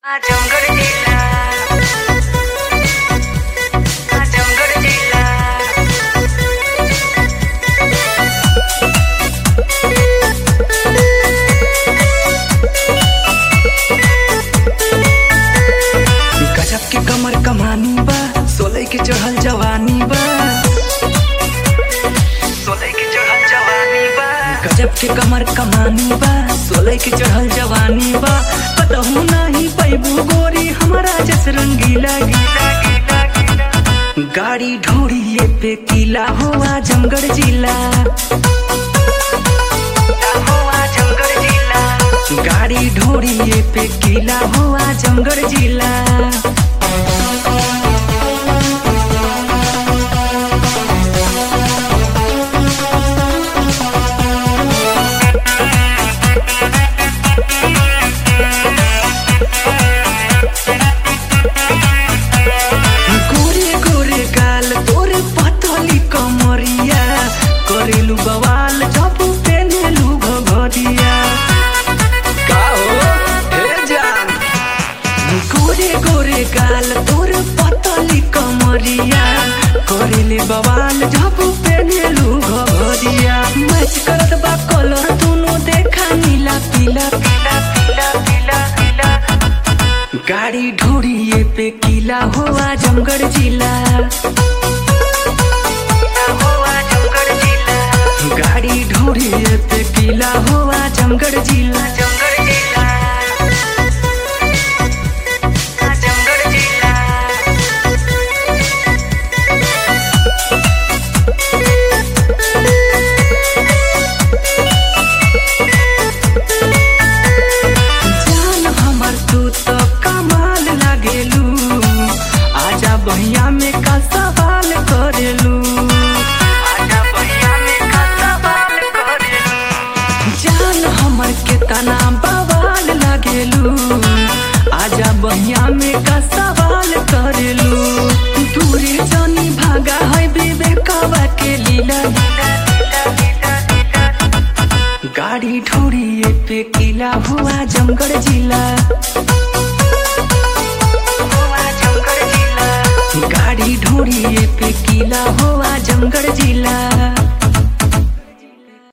आजमगढ़ जिला आजमगढ़ जिला गजब के कमर कमानी बा, 16 के चढ़ल जवानी बा, 16 के चढ़ल जवानी बा। गजब के कमर कमानी बा, 16 के चढ़ल जवानी बा। पतहू नहीं पैबू गोरी हमारा जस रंगीला गीला गीला गीला। गाड़ी ढोड़िए पे किला हो आजमगढ़ जिला, हो आजमगढ़ जिला। गाड़ी ढोड़िए पे किला हो आजमगढ़ जिला। गोरे गोरे गाल तोरे पतली कमरिया, करेलू बवाल जब पेनेलू घघरिया। का हो हे जान, गोरे गोरे गाल तोरे पतली कमरिया, करेले बवाल जब पेनेलू घघरिया। मैच करत बा कलर दोनों देखा नीला पीला पीला पीला पीला पीला। गाड़ी ढोड़िए पे किला हो आजमगढ़ जिला, हो आजमगढ़ जिला। गाड़ी ढोड़िए पे किला हो आजमगढ़ जिला, आजमगढ़ जिला, आजमगढ़ जिला। जान हमर तू तो कमाल लागेलू, आजा बहिया में का सवाल करेलू, आजा बहिया में का सवाल करेलू। जान हमर के तना बवाल लागेलू, आजा बहिया में का सवाल करेलू। दूरे जानी भागा है विवेकवा के लीला लीला लीला लीला लीला। गाड़ी ढोड़िए पे किला हो आजमगढ़ जिला, गाड़ी ढोड़िए पे किला हो आजमगढ़ जिला।